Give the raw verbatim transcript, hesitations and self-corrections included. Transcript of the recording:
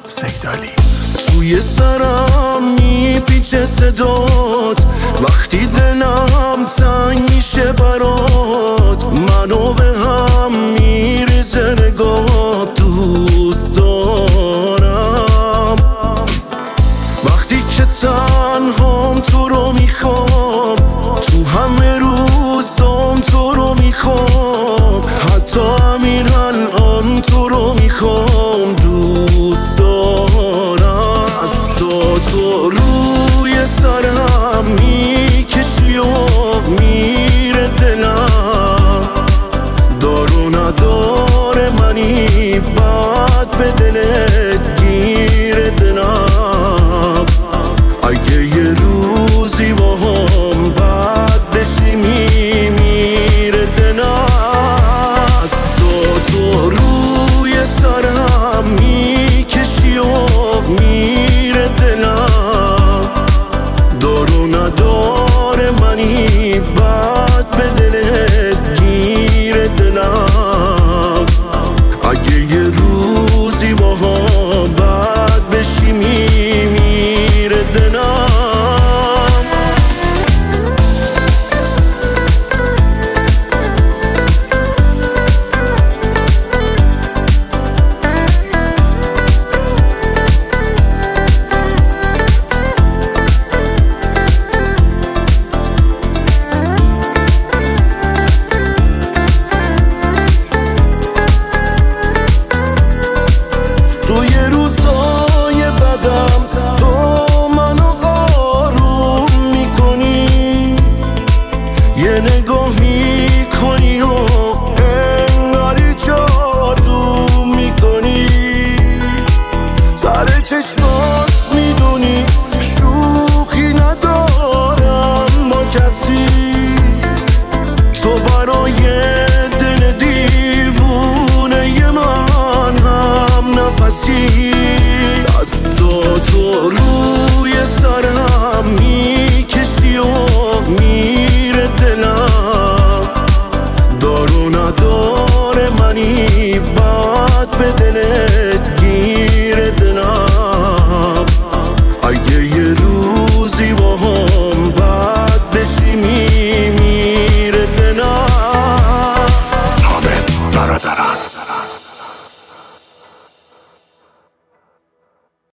سیدالی. توی سرم میپیچه صدات وقتی دلم تنگ میشه برات، منو به هم میریزه نگات. دوست دارم وقتی که تنهام تو رو میخوام، تو همه روزام تو رو میخوام، حتی همین الان تو رو میخوام. دوست دارم از تو تو روی سرم میکشی و میره دلم، دار و نداره منی بعد به دلت گیره دلم. اگه یه روزی با هم بد بشی میمیره دلم. از تو تو روی سرم میکشی و میره دلم، دار و نداره منی بعد به دلت گیره دلم. اگه یه روزی با هم بد بشی میمیره دلم. توی روزای بدم تو منو آروم میکنی، یه نگاه میکنی و انگاری جادو میکنی. سر چشمات میدونی شوخی نداری،